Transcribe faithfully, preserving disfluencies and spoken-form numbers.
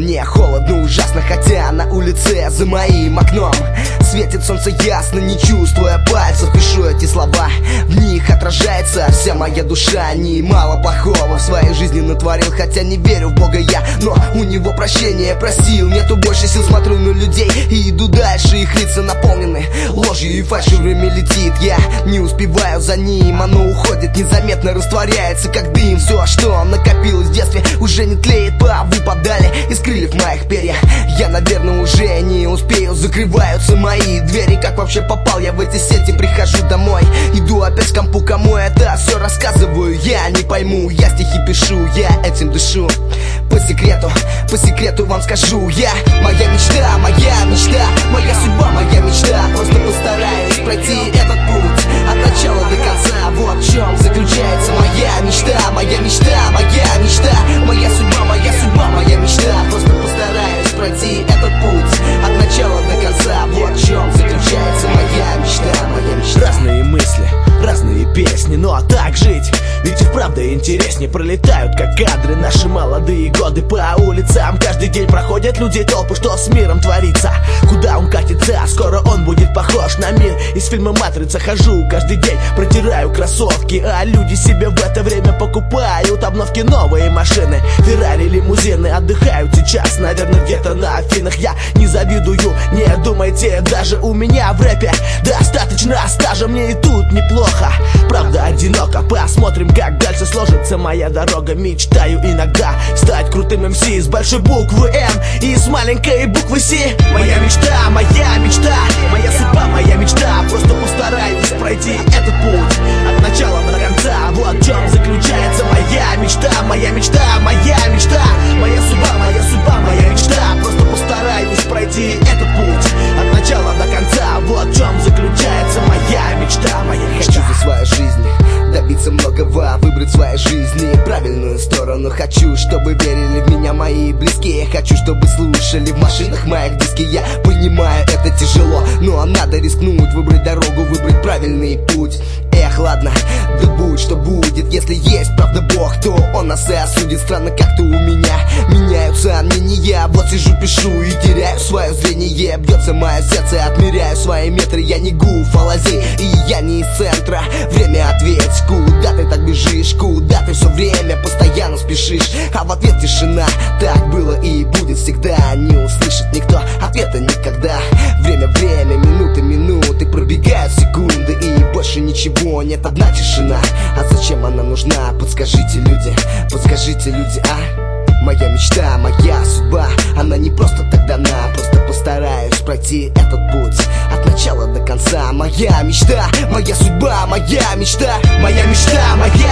Мне холодно ужасно, хотя на улице за моим окном светит солнце ясно, не чувствуя пальцев, пишу эти слова. В них отражается вся моя душа. Немало плохого в своей жизни натворил, хотя не верю в Бога я, но у него прощения просил. Нету больше сил, смотрю на людей и иду дальше. Их лица наполнены ложью и фальшью. Время летит, я не успеваю за ним. Оно уходит, незаметно растворяется, как дым. Все, что накопилось в детстве, уже не тлеет, повыпадали из крыльев моих перья. Я, наверное, уже не успею, закрываются мои двери. Как вообще попал я в эти сети? Прихожу домой, иду опять к компу, кому это все рассказываю, я не пойму. Я стихи пишу, я этим дышу. По секрету, по секрету вам скажу я. Моя мечта, моя мечта, моя судьба, моя мечта. Просто постараюсь пройти этот путь от начала до конца. Вот в чем заключается моя мечта, моя мечта, моя мечта, моя судьба, моя судьба, моя мечта. Просто постараюсь пройти этот путь от начала до конца. Вот в чем заключается моя мечта, моя мечта. Разные мысли, разные песни, ну а так жить, ведь и вправду интереснее. Пролетают как кадры наши молодые годы. По улицам каждый день проходят люди, толпы, что с миром творится. Куда он катится, скоро он будет похож на мир из фильма «Матрица». Хожу каждый день, протираю кроссовки, а люди себе в это время покупают обновки, новые машины, Феррари, лимузины. Отдыхают сейчас, наверное, где-то на Афинах. Я не завидую, не думайте, даже у меня в рэпе достаточно стажа. Мне и тут неплохо, правда одиноко. Посмотрим, как дальше сложится моя дорога. Мечтаю иногда стать крутым эм си с большой буквы М и с маленькой буквы С. Моя мечта, моя мечта, моя судьба, моя мечта. Просто постараюсь пройти этот путь от начала до конца. Вот в чем заключается моя мечта, моя мечта, моя мечта, моя судьба, моя судьба, моя мечта. Просто постараюсь пройти этот путь от начала до конца. Вот в чем заключается моя мечта, моя мечта. Хочу за свою жизнь добиться многого, выбрать в своей жизни правильную сторону. Хочу, чтобы верили в меня мои близкие. Хочу, чтобы слушали в машинах моих диски. Я понимаю, это тяжело, но надо рискнуть, выбрать дорогу, выбрать правильный путь. Эх, ладно, да будь что будет. Если есть правда Бог, то Он нас и осудит. Странно, как-то у меня меняются мнения. Вот сижу, пишу и теряю свое зрение. Бьется мое сердце, отмеряю свои метры. Я не гуф, а лазей, и я не из центра. Время ответь, куда ты так бежишь? Куда ты все время постоянно спешишь? А в ответ тишина. Так было и будет всегда. Не услышит никто ответа никогда. Время, время, минуты, минуты пробегают секунды, и больше ничего нет, одна тишина. А зачем она нужна? Подскажите, люди, подскажите, люди, а? Моя мечта, моя судьба, она не просто так дана. Просто постараюсь пройти этот путь от начала до конца. Моя мечта, моя судьба, моя мечта, моя мечта, моя